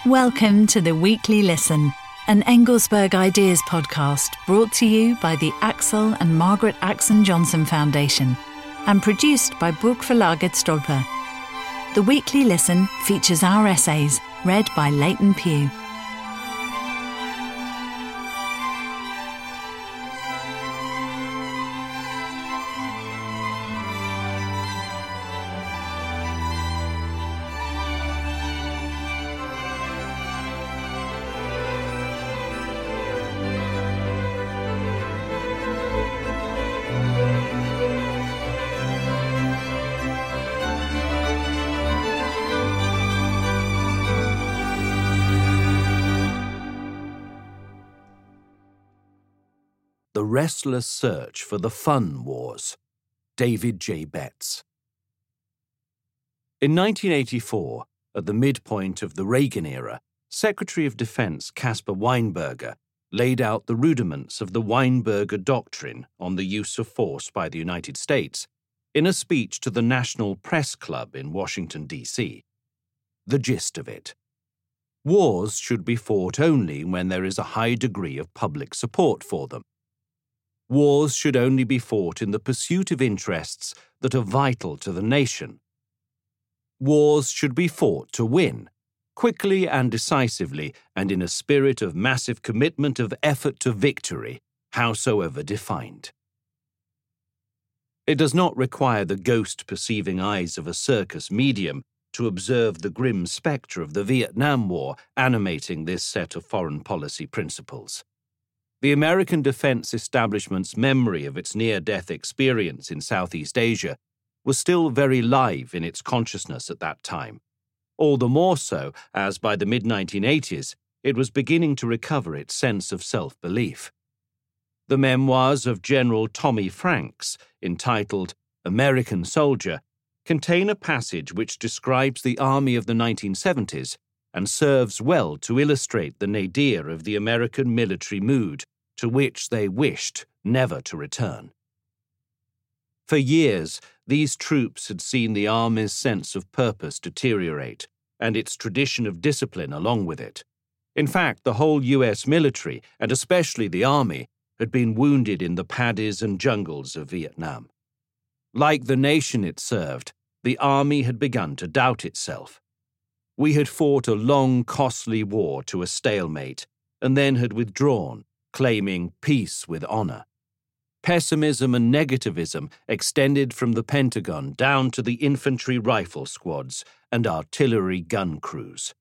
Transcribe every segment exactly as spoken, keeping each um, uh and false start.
Welcome to the Weekly Listen, an Engelsberg Ideas podcast brought to you by the Axel and Margaret Axon Johnson Foundation and produced by Burgverlaget Stolper. The Weekly Listen features our essays read by Leighton Pugh. The Restless Search for the Fun Wars, David J. Betts. In nineteen eighty-four, at the midpoint of the Reagan era, Secretary of Defense Caspar Weinberger laid out the rudiments of the Weinberger Doctrine on the use of force by the United States in a speech to the National Press Club in Washington, D C The gist of it: wars should be fought only when there is a high degree of public support for them. Wars should only be fought in the pursuit of interests that are vital to the nation. Wars should be fought to win, quickly and decisively, and in a spirit of massive commitment of effort to victory, howsoever defined. It does not require the ghost-perceiving eyes of a circus medium to observe the grim spectre of the Vietnam War animating this set of foreign policy principles. The American defense establishment's memory of its near-death experience in Southeast Asia was still very live in its consciousness at that time, all the more so as by the mid nineteen eighties it was beginning to recover its sense of self-belief. The memoirs of General Tommy Franks, entitled American Soldier, contain a passage which describes the army of the nineteen seventies and serves well to illustrate the nadir of the American military mood to which they wished never to return. For years, these troops had seen the Army's sense of purpose deteriorate, and its tradition of discipline along with it. In fact, the whole U S military, and especially the Army, had been wounded in the paddies and jungles of Vietnam. Like the nation it served, the Army had begun to doubt itself. We had fought a long, costly war to a stalemate, and then had withdrawn, claiming peace with honor. Pessimism and negativism extended from the Pentagon down to the infantry rifle squads and artillery gun crews.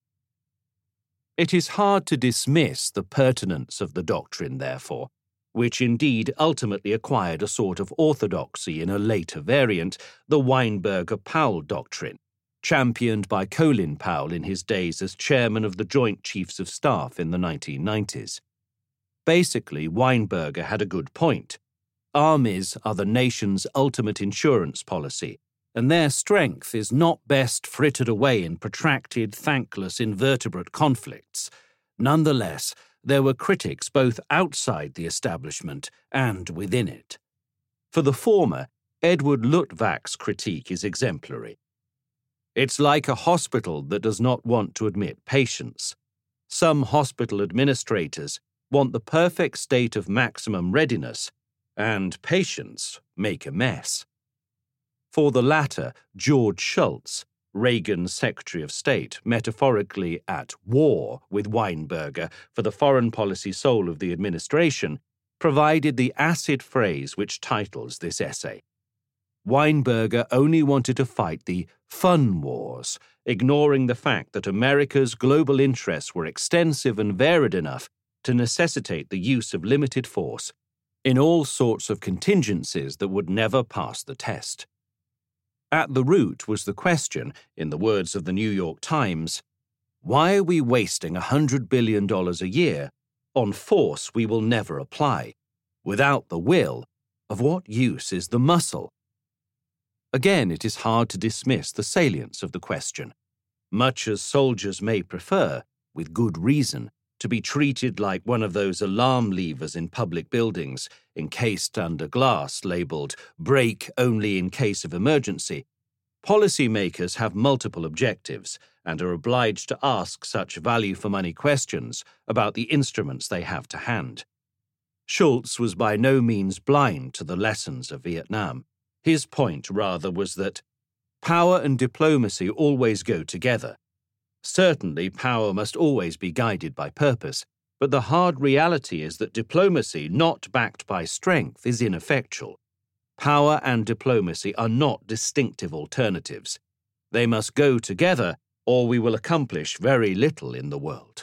It is hard to dismiss the pertinence of the doctrine, therefore, which indeed ultimately acquired a sort of orthodoxy in a later variant, the Weinberger-Powell doctrine, championed by Colin Powell in his days as chairman of the Joint Chiefs of Staff in the nineteen nineties. Basically, Weinberger had a good point. Armies are the nation's ultimate insurance policy, and their strength is not best frittered away in protracted, thankless, invertebrate conflicts. Nonetheless, there were critics both outside the establishment and within it. For the former, Edward Luttwak's critique is exemplary. It's like a hospital that does not want to admit patients. Some hospital administrators want the perfect state of maximum readiness, and patients make a mess. For the latter, George Shultz, Reagan's Secretary of State, metaphorically at war with Weinberger for the foreign policy soul of the administration, provided the acid phrase which titles this essay. Weinberger only wanted to fight the fun wars, ignoring the fact that America's global interests were extensive and varied enough to necessitate the use of limited force in all sorts of contingencies that would never pass the test. At the root was the question, in the words of the New York Times, why are we wasting one hundred billion dollars a year on force we will never apply? Without the will, of what use is the muscle? Again, it is hard to dismiss the salience of the question. Much as soldiers may prefer, with good reason, to be treated like one of those alarm levers in public buildings, encased under glass labeled "break only in case of emergency," Policymakers have multiple objectives and are obliged to ask such value-for-money questions about the instruments they have to hand. Shultz was by no means blind to the lessons of Vietnam. His point, rather, was that power and diplomacy always go together. Certainly, power must always be guided by purpose, but the hard reality is that diplomacy not backed by strength is ineffectual. Power and diplomacy are not distinctive alternatives. They must go together, or we will accomplish very little in the world.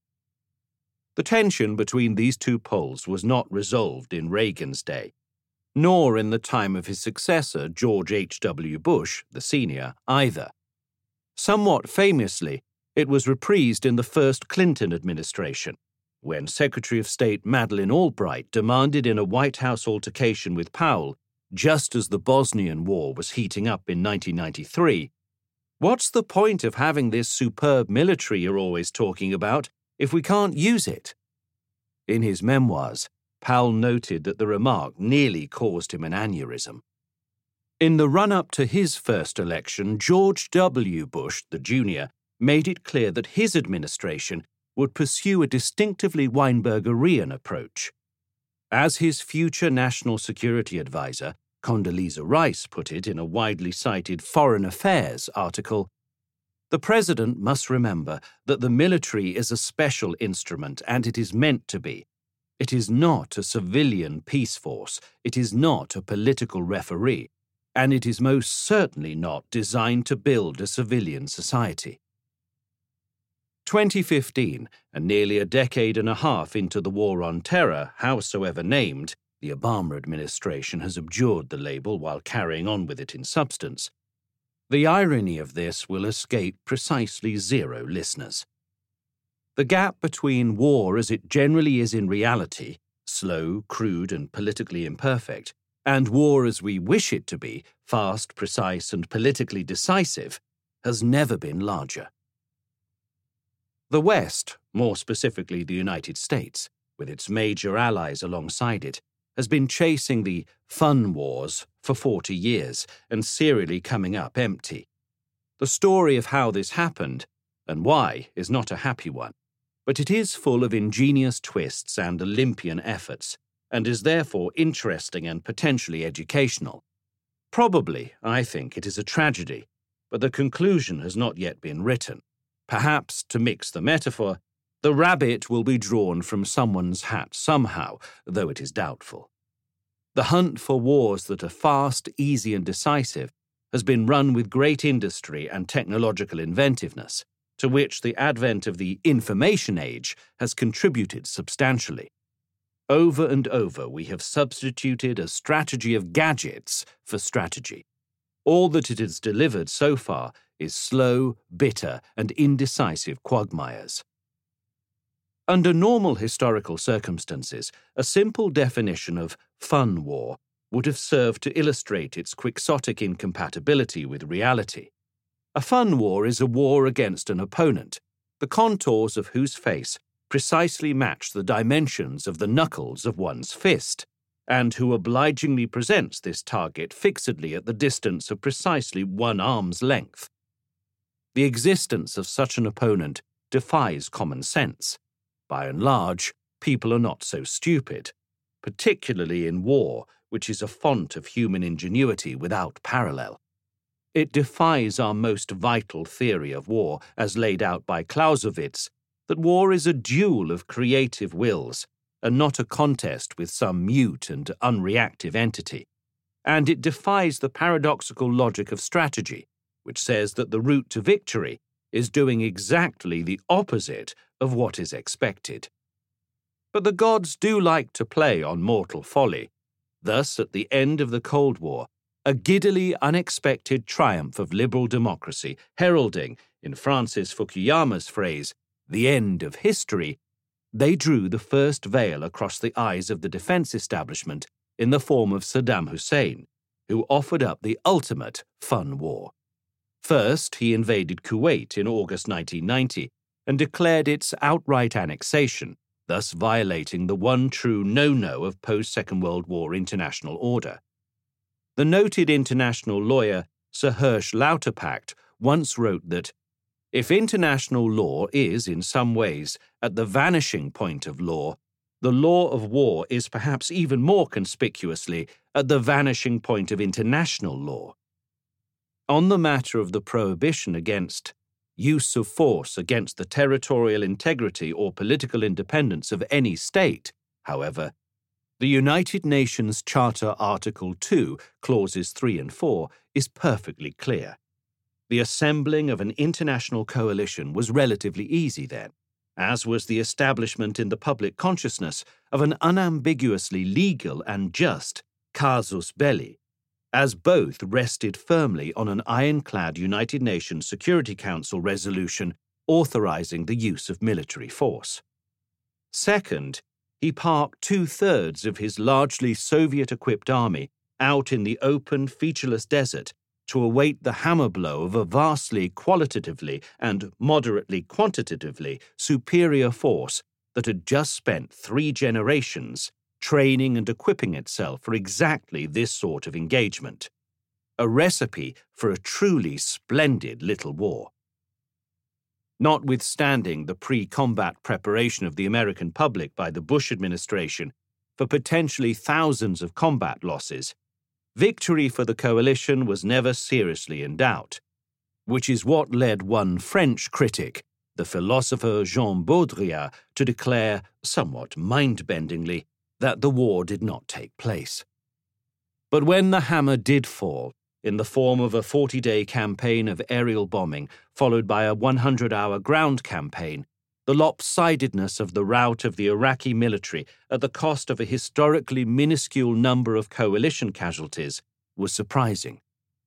The tension between these two poles was not resolved in Reagan's day, nor in the time of his successor, George H W Bush, the senior, either. Somewhat famously, it was reprised in the first Clinton administration, when Secretary of State Madeleine Albright demanded in a White House altercation with Powell, just as the Bosnian War was heating up in nineteen ninety-three, "What's the point of having this superb military you're always talking about if we can't use it?" In his memoirs, Powell noted that the remark nearly caused him an aneurysm. In the run-up to his first election, George W. Bush, the junior, made it clear that his administration would pursue a distinctively Weinbergerian approach. As his future national security advisor, Condoleezza Rice, put it in a widely cited Foreign Affairs article, "The President must remember that the military is a special instrument, and it is meant to be. It is not a civilian peace force, it is not a political referee, and it is most certainly not designed to build a civilian society." twenty fifteen, and nearly a decade and a half into the War on Terror, howsoever named, the Obama administration has abjured the label while carrying on with it in substance. The irony of this will escape precisely zero listeners. The gap between war as it generally is in reality, slow, crude, and politically imperfect, and war as we wish it to be, fast, precise, and politically decisive, has never been larger. The West, more specifically the United States, with its major allies alongside it, has been chasing the fun wars for forty years and serially coming up empty. The story of how this happened and why is not a happy one, but it is full of ingenious twists and Olympian efforts, and is therefore interesting and potentially educational. Probably, I think, it is a tragedy, but the conclusion has not yet been written. Perhaps, to mix the metaphor, the rabbit will be drawn from someone's hat somehow, though it is doubtful. The hunt for wars that are fast, easy, and decisive has been run with great industry and technological inventiveness, to which the advent of the information age has contributed substantially. Over and over, we have substituted a strategy of gadgets for strategy. All that it has delivered so far is slow, bitter, and indecisive quagmires. Under normal historical circumstances, a simple definition of fun war would have served to illustrate its quixotic incompatibility with reality. A fun war is a war against an opponent, the contours of whose face precisely match the dimensions of the knuckles of one's fist, and who obligingly presents this target fixedly at the distance of precisely one arm's length. The existence of such an opponent defies common sense. By and large, people are not so stupid, particularly in war, which is a font of human ingenuity without parallel. It defies our most vital theory of war, as laid out by Clausewitz, that war is a duel of creative wills, and not a contest with some mute and unreactive entity. And it defies the paradoxical logic of strategy, which says that the route to victory is doing exactly the opposite of what is expected. But the gods do like to play on mortal folly. Thus, at the end of the Cold War, a giddily unexpected triumph of liberal democracy, heralding, in Francis Fukuyama's phrase, the end of history, they drew the first veil across the eyes of the defense establishment in the form of Saddam Hussein, who offered up the ultimate fun war. First, he invaded Kuwait in August nineteen ninety and declared its outright annexation, thus violating the one true no-no of post-Second World War international order. The noted international lawyer Sir Hersch Lauterpacht, once wrote that, "If international law is, in some ways, at the vanishing point of law, the law of war is perhaps even more conspicuously at the vanishing point of international law." On the matter of the prohibition against use of force against the territorial integrity or political independence of any state, however, the United Nations Charter Article two, Clauses three and four, is perfectly clear. The assembling of an international coalition was relatively easy then, as was the establishment in the public consciousness of an unambiguously legal and just casus belli, as both rested firmly on an ironclad United Nations Security Council resolution authorizing the use of military force. Second, he parked two-thirds of his largely Soviet-equipped army out in the open, featureless desert to await the hammer blow of a vastly qualitatively and moderately quantitatively superior force that had just spent three generations training and equipping itself for exactly this sort of engagement. A recipe for a truly splendid little war. Notwithstanding the pre-combat preparation of the American public by the Bush administration for potentially thousands of combat losses, victory for the coalition was never seriously in doubt, which is what led one French critic, the philosopher Jean Baudrillard, to declare, somewhat mind-bendingly, that the war did not take place. But when the hammer did fall, in the form of a forty-day campaign of aerial bombing followed by a one hundred hour ground campaign, the lopsidedness of the rout of the Iraqi military at the cost of a historically minuscule number of coalition casualties was surprising.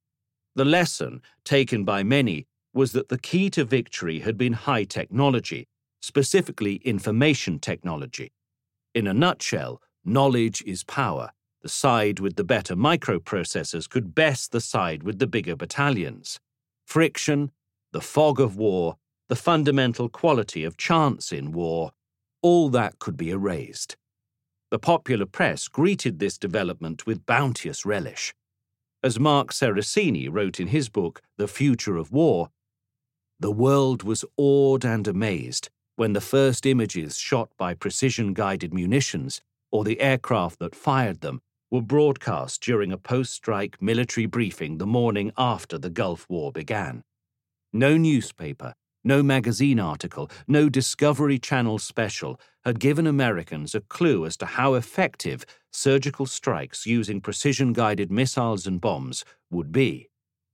The lesson, taken by many, was that the key to victory had been high technology, specifically information technology. In a nutshell, knowledge is power. The side with the better microprocessors could best the side with the bigger battalions. Friction, the fog of war, the fundamental quality of chance in war, all that could be erased. The popular press greeted this development with bounteous relish. As Mark Cerasini wrote in his book, The Future of War, "The world was awed and amazed when the first images shot by precision-guided munitions, or the aircraft that fired them, were broadcast during a post-strike military briefing the morning after the Gulf War began. No newspaper, no magazine article, no Discovery Channel special had given Americans a clue as to how effective surgical strikes using precision-guided missiles and bombs would be.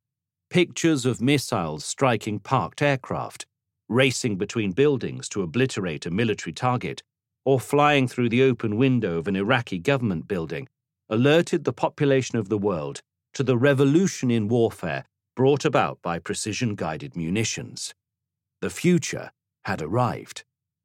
Pictures of missiles striking parked aircraft, racing between buildings to obliterate a military target, or flying through the open window of an Iraqi government building, alerted the population of the world to the revolution in warfare brought about by precision-guided munitions. The future had arrived.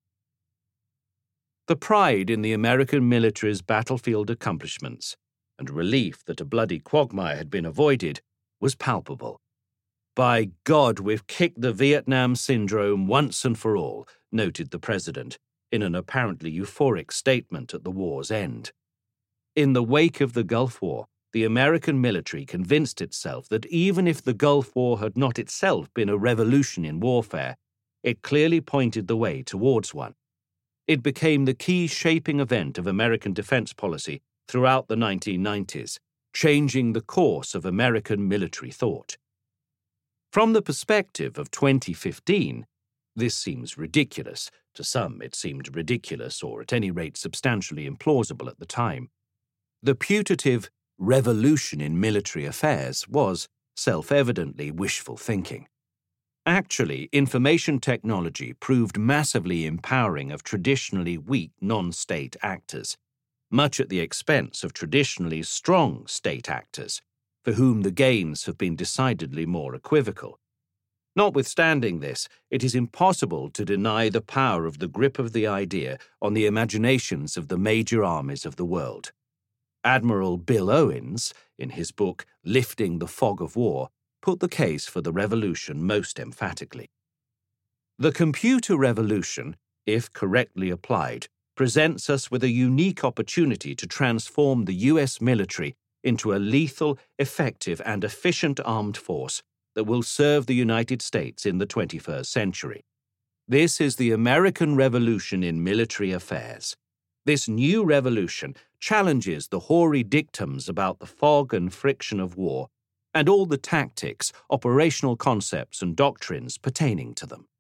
The pride in the American military's battlefield accomplishments and relief that a bloody quagmire had been avoided was palpable. "By God, we've kicked the Vietnam syndrome once and for all," noted the president in an apparently euphoric statement at the war's end. In the wake of the Gulf War, the American military convinced itself that even if the Gulf War had not itself been a revolution in warfare, it clearly pointed the way towards one. It became the key shaping event of American defense policy throughout the nineteen nineties, changing the course of American military thought. From the perspective of twenty fifteen, this seems ridiculous. To some, it seemed ridiculous, or at any rate substantially implausible at the time. The putative revolution in military affairs was self-evidently wishful thinking. Actually, information technology proved massively empowering of traditionally weak non-state actors, much at the expense of traditionally strong state actors, for whom the gains have been decidedly more equivocal. Notwithstanding this, it is impossible to deny the power of the grip of the idea on the imaginations of the major armies of the world. Admiral Bill Owens, in his book Lifting the Fog of War, put the case for the revolution most emphatically. The computer revolution, if correctly applied, presents us with a unique opportunity to transform the U S military into a lethal, effective, and efficient armed force that will serve the United States in the twenty-first century. This is the American Revolution in military affairs. This new revolution challenges the hoary dictums about the fog and friction of war and all the tactics, operational concepts, and doctrines pertaining to them.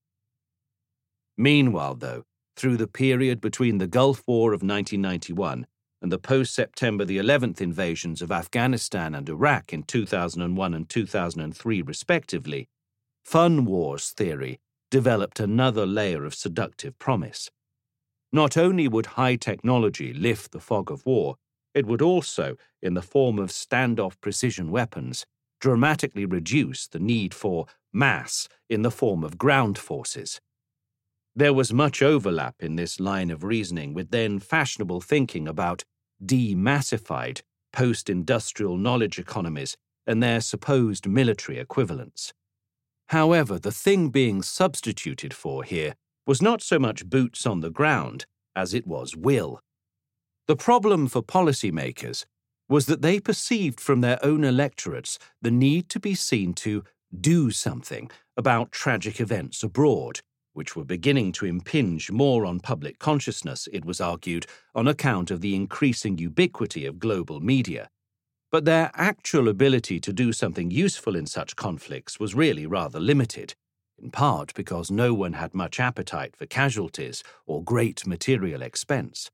Meanwhile, though, through the period between the Gulf War of nineteen ninety-one and the post-September the eleventh invasions of Afghanistan and Iraq in two thousand one and two thousand three respectively, fun wars theory developed another layer of seductive promise. Not only would high technology lift the fog of war, it would also, in the form of standoff precision weapons, dramatically reduce the need for mass in the form of ground forces. There was much overlap in this line of reasoning with then fashionable thinking about demassified post-industrial knowledge economies and their supposed military equivalents. However, the thing being substituted for here was not so much boots on the ground as it was will. The problem for policymakers was that they perceived from their own electorates the need to be seen to do something about tragic events abroad, which were beginning to impinge more on public consciousness, it was argued, on account of the increasing ubiquity of global media. But their actual ability to do something useful in such conflicts was really rather limited, in part because no one had much appetite for casualties or great material expense.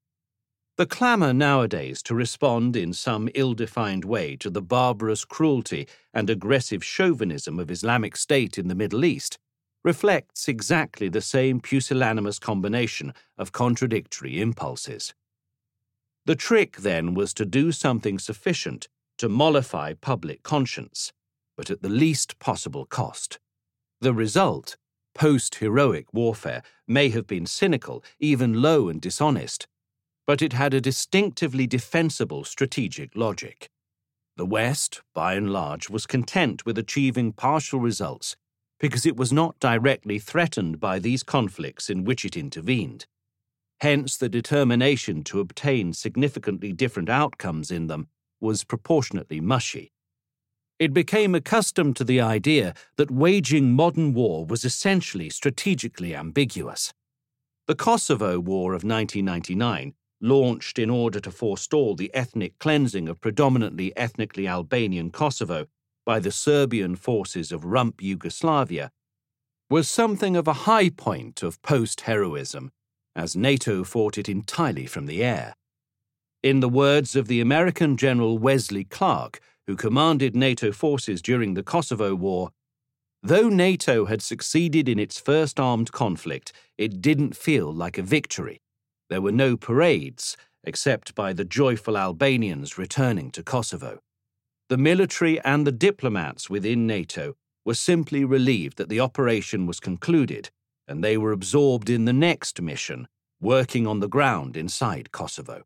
The clamour nowadays to respond in some ill-defined way to the barbarous cruelty and aggressive chauvinism of Islamic State in the Middle East reflects exactly the same pusillanimous combination of contradictory impulses. The trick, then, was to do something sufficient to mollify public conscience, but at the least possible cost. The result, post-heroic warfare, may have been cynical, even low and dishonest, but it had a distinctively defensible strategic logic. The West, by and large, was content with achieving partial results because it was not directly threatened by these conflicts in which it intervened. Hence, the determination to obtain significantly different outcomes in them was proportionately mushy. It became accustomed to the idea that waging modern war was essentially strategically ambiguous. The Kosovo War of nineteen ninety-nine, launched in order to forestall the ethnic cleansing of predominantly ethnically Albanian Kosovo by the Serbian forces of rump Yugoslavia, was something of a high point of post-heroism, as NATO fought it entirely from the air. In the words of the American General Wesley Clark, who commanded NATO forces during the Kosovo War, though NATO had succeeded in its first armed conflict, it didn't feel like a victory. There were no parades, except by the joyful Albanians returning to Kosovo. The military and the diplomats within NATO were simply relieved that the operation was concluded, and they were absorbed in the next mission, working on the ground inside Kosovo.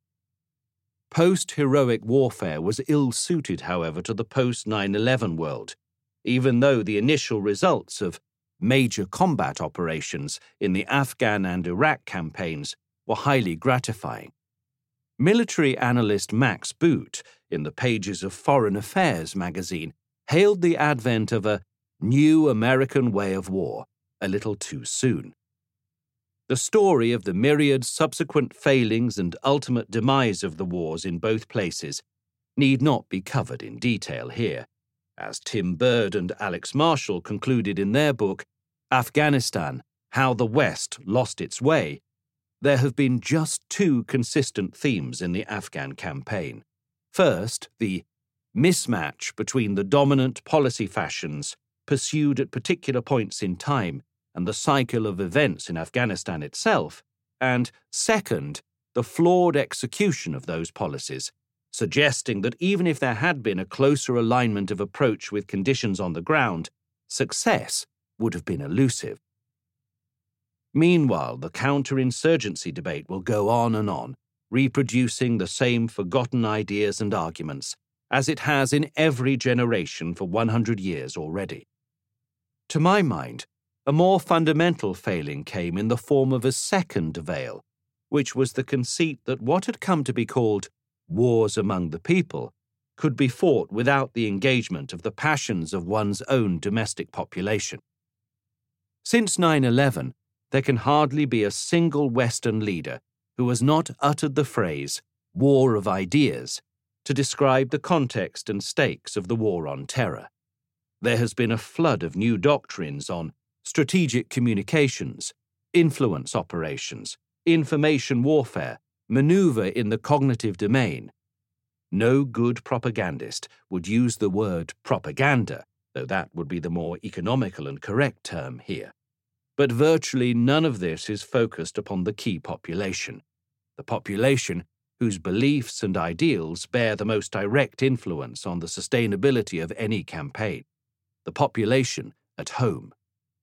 Post-heroic warfare was ill-suited, however, to the post nine eleven world, even though the initial results of major combat operations in the Afghan and Iraq campaigns were highly gratifying. Military analyst Max Boot, in the pages of Foreign Affairs magazine, hailed the advent of a new American way of war a little too soon. The story of the myriad subsequent failings and ultimate demise of the wars in both places need not be covered in detail here. As Tim Bird and Alex Marshall concluded in their book, Afghanistan, How the West Lost Its Way, there have been just two consistent themes in the Afghan campaign. First, the mismatch between the dominant policy fashions pursued at particular points in time and the cycle of events in Afghanistan itself, and second, the flawed execution of those policies, suggesting that even if there had been a closer alignment of approach with conditions on the ground, success would have been elusive. Meanwhile, the counterinsurgency debate will go on and on, reproducing the same forgotten ideas and arguments, as it has in every generation for one hundred years already. To my mind, a more fundamental failing came in the form of a second veil, which was the conceit that what had come to be called wars among the people, could be fought without the engagement of the passions of one's own domestic population. Since nine eleven, there can hardly be a single Western leader who has not uttered the phrase war of ideas to describe the context and stakes of the war on terror. There has been a flood of new doctrines on strategic communications, influence operations, information warfare, maneuver in the cognitive domain. No good propagandist would use the word propaganda, though that would be the more economical and correct term here. But virtually none of this is focused upon the key population, the population whose beliefs and ideals bear the most direct influence on the sustainability of any campaign, the population at home.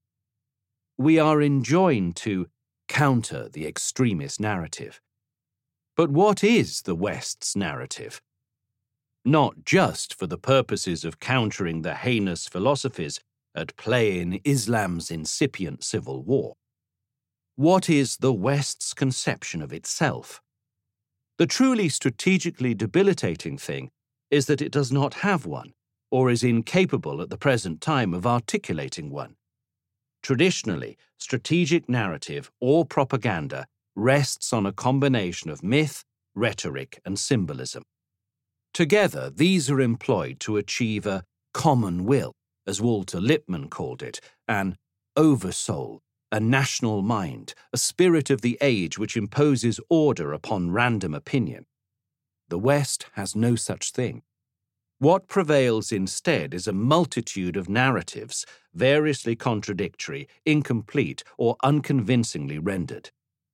We are enjoined to counter the extremist narrative. But what is the West's narrative? Not just for the purposes of countering the heinous philosophies at play in Islam's incipient civil war. What is the West's conception of itself? The truly strategically debilitating thing is that it does not have one, or is incapable at the present time of articulating one. Traditionally, strategic narrative or propaganda rests on a combination of myth, rhetoric, and symbolism. Together, these are employed to achieve a common will, as Walter Lippmann called it, an oversoul, a national mind, a spirit of the age which imposes order upon random opinion. The West has no such thing. What prevails instead is a multitude of narratives, variously contradictory, incomplete, or unconvincingly rendered.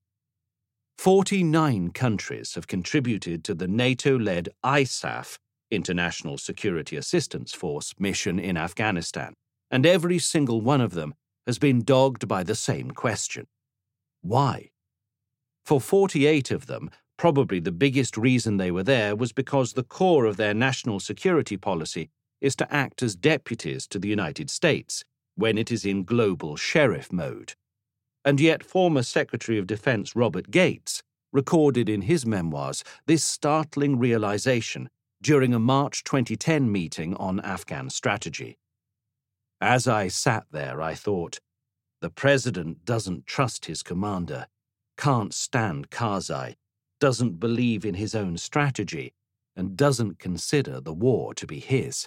Forty-nine countries have contributed to the NATO-led I S A F, International Security Assistance Force, mission in Afghanistan, and every single one of them has been dogged by the same question. Why? For forty-eight of them, probably the biggest reason they were there was because the core of their national security policy is to act as deputies to the United States when it is in global sheriff mode. And yet former Secretary of Defense Robert Gates recorded in his memoirs this startling realization during a March twenty ten meeting on Afghan strategy. As I sat there, I thought, the president doesn't trust his commander, can't stand Karzai, doesn't believe in his own strategy, and doesn't consider the war to be his.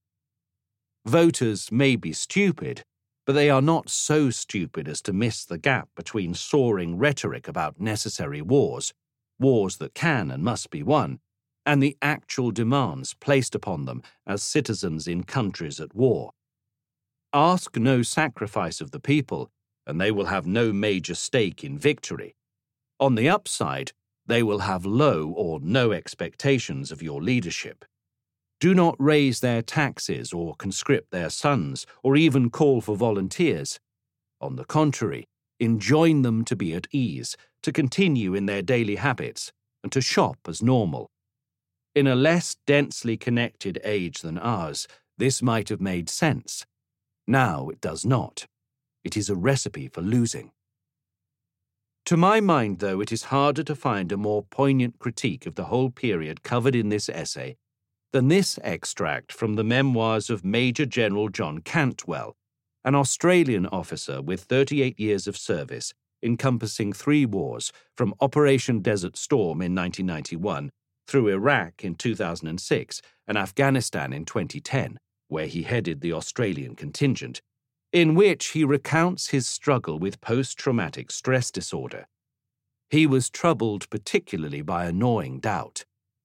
Voters may be stupid, but they are not so stupid as to miss the gap between soaring rhetoric about necessary wars, wars that can and must be won, and the actual demands placed upon them as citizens in countries at war. Ask no sacrifice of the people, and they will have no major stake in victory. On the upside, they will have low or no expectations of your leadership. Do not raise their taxes or conscript their sons, or even call for volunteers. On the contrary, enjoin them to be at ease, to continue in their daily habits, and to shop as normal. In a less densely connected age than ours, this might have made sense. Now it does not. It is a recipe for losing. To my mind, though, it is harder to find a more poignant critique of the whole period covered in this essay than this extract from the memoirs of Major General John Cantwell, an Australian officer with thirty-eight years of service, encompassing three wars from Operation Desert Storm in nineteen ninety-one through Iraq in two thousand six and Afghanistan in twenty ten, where he headed the Australian contingent, in which he recounts his struggle with post-traumatic stress disorder. He was troubled particularly by a gnawing doubt.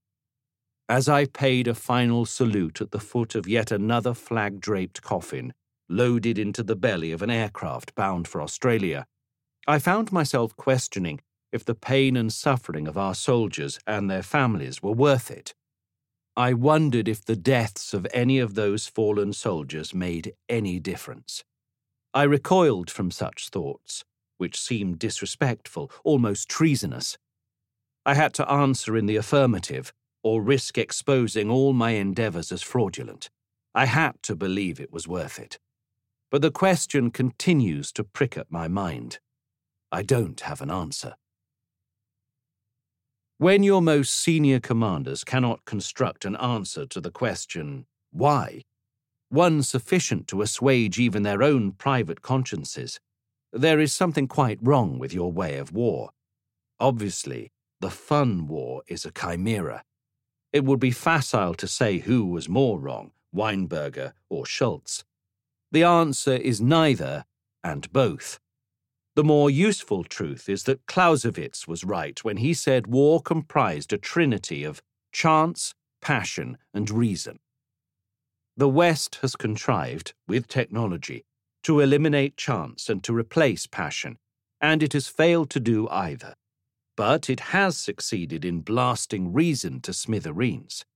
As I paid a final salute at the foot of yet another flag-draped coffin, loaded into the belly of an aircraft bound for Australia, I found myself questioning if the pain and suffering of our soldiers and their families were worth it. I wondered if the deaths of any of those fallen soldiers made any difference. I recoiled from such thoughts, which seemed disrespectful, almost treasonous. I had to answer in the affirmative, or risk exposing all my endeavours as fraudulent. I had to believe it was worth it. But the question continues to prick at my mind. I don't have an answer. When your most senior commanders cannot construct an answer to the question, why, one sufficient to assuage even their own private consciences, there is something quite wrong with your way of war. Obviously, the fun war is a chimera. It would be facile to say who was more wrong, Weinberger or Schultz. The answer is neither and both. The more useful truth is that Clausewitz was right when he said war comprised a trinity of chance, passion, and reason. The West has contrived, with technology, to eliminate chance and to replace passion, and it has failed to do either. But it has succeeded in blasting reason to smithereens.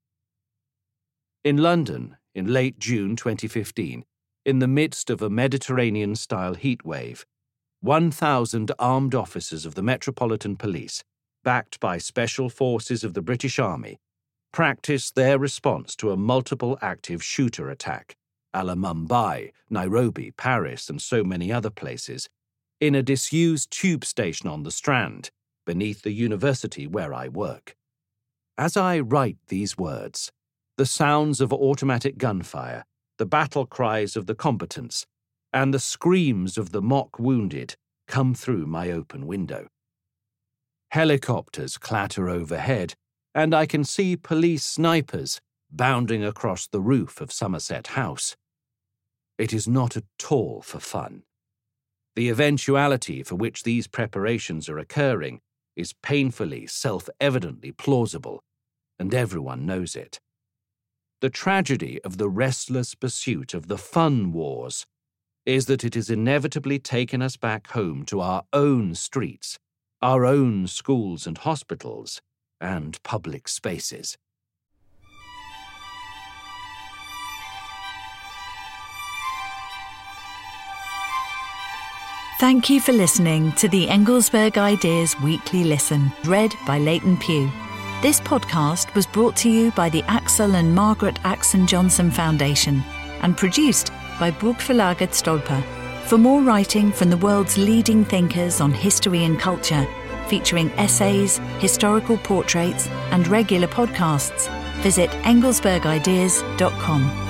In London, in late June twenty fifteen, in the midst of a Mediterranean-style heatwave, one thousand armed officers of the Metropolitan Police, backed by special forces of the British Army, practiced their response to a multiple active shooter attack, a la Mumbai, Nairobi, Paris, and so many other places, in a disused tube station on the Strand, beneath the university where I work. As I write these words, the sounds of automatic gunfire, the battle cries of the combatants, and the screams of the mock wounded come through my open window. Helicopters clatter overhead, and I can see police snipers bounding across the roof of Somerset House. It is not at all for fun. The eventuality for which these preparations are occurring is painfully, self-evidently plausible, and everyone knows it. The tragedy of the restless pursuit of the fun wars is that it has inevitably taken us back home to our own streets, our own schools and hospitals, and public spaces. Thank you for listening to the Engelsberg Ideas Weekly Listen, read by Leighton Pugh. This podcast was brought to you by the Axel and Margaret Axon Johnson Foundation and produced by Burgverlaget Stolper. For more writing from the world's leading thinkers on history and culture, featuring essays, historical portraits, and regular podcasts, visit engelsberg ideas dot com.